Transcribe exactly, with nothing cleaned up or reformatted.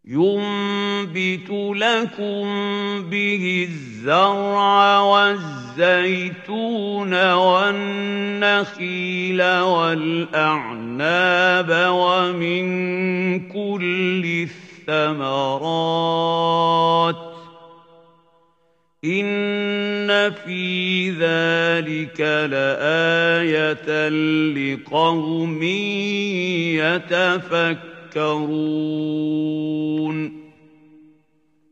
يُنبِتُ لَكُم بِهِ الزَّرْعَ وَالزَّيْتُونَ وَالنَّخِيلَ وَالْأَعْنَابَ وَمِن كُلِّ الثَّمَرَاتِ ۗ إِنَّ فِي ذَلِكَ لَآيَةً لِقَوْمٍ يَتَفَكَّرُونَ